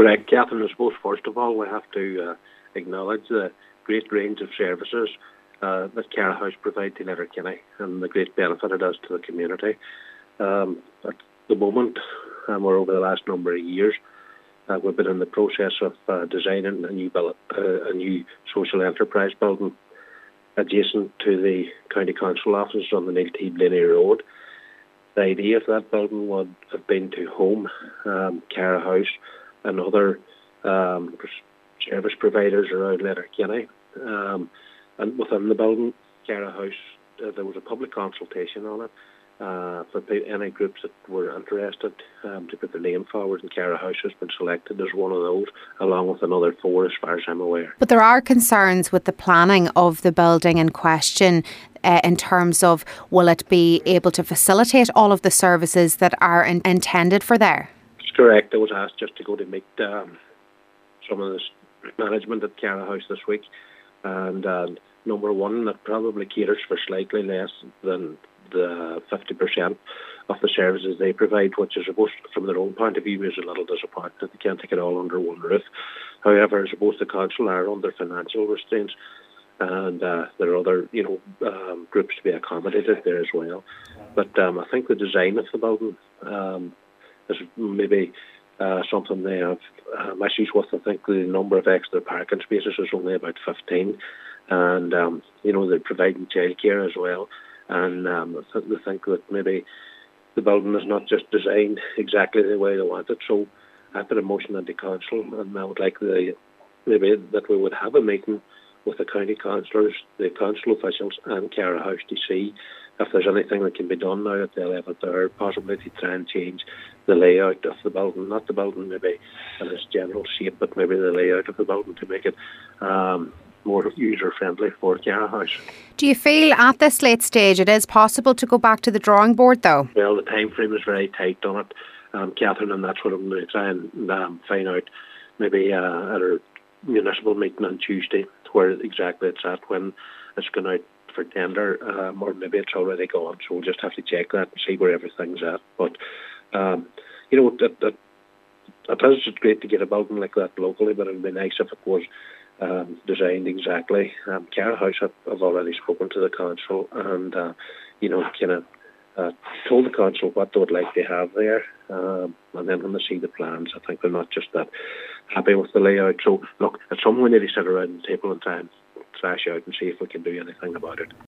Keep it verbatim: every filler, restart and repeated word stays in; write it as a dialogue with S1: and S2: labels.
S1: Correct, Catherine. I suppose first of all we have to uh, acknowledge the great range of services uh, that Cara House provide to Letterkenny and the great benefit it does to the community. Um, at the moment, um, or over the last number of years, uh, we've been in the process of uh, designing a new, bill- uh, a new social enterprise building adjacent to the County Council offices on the Neil T. Blaney Road. The idea of that building would have been to home um, Cara House and other um, service providers around Letterkenny. Um, and within the building, Cara House, uh, there was a public consultation on it uh, for any groups that were interested um, to put their name forward, and Cara House has been selected as one of those, along with another four as far as I'm aware.
S2: But there are concerns with the planning of the building in question uh, in terms of will it be able to facilitate all of the services that are in- intended for there?
S1: Correct. I was asked just to go to meet um, some of the management at Cara House this week, and uh, number one, that probably caters for slightly less than the fifty percent of the services they provide, which I suppose from their own point of view is a little disappointing that they can't take it all under one roof. However, I suppose the council are under financial restraints, and uh, there are other, you know, um, groups to be accommodated there as well. But um, I think the design of the building um, is maybe uh, something they have um, issues with. I think the number of extra parking spaces is only about fifteen, and um, you know, they're providing childcare as well. And um, I th- they think that maybe the building is not just designed exactly the way they want it. So I put a motion at the council, and I would like the maybe that we would have a meeting with the county councillors, the council officials, and Cara House to see if there's anything that can be done now at the eleventh hour, possibly to try and change the layout of the building, not the building maybe in its general shape, but maybe the layout of the building to make it um, more user-friendly for Cara House.
S2: Do you feel at this late stage it is possible to go back to the drawing board though?
S1: Well, the time frame is very tight on it, um, Catherine, and that's what I'm going to try and um, find out maybe uh, at our municipal meeting on Tuesday, where exactly it's at, when it's going out for tender, um, or maybe it's already gone. So we'll just have to check that and see where everything's at. But um, you know, it, it, it is great to get a building like that locally, but it'd be nice if it was um, designed exactly. Um, Cara House have, have already spoken to the council, and uh, you know, kind of uh, told the council what they would like to have there. Um, and then when they see the plans, I think they're not just that happy with the layout. So look, at some point we need to sit around the table and try and thrash out and see if we can do anything about it.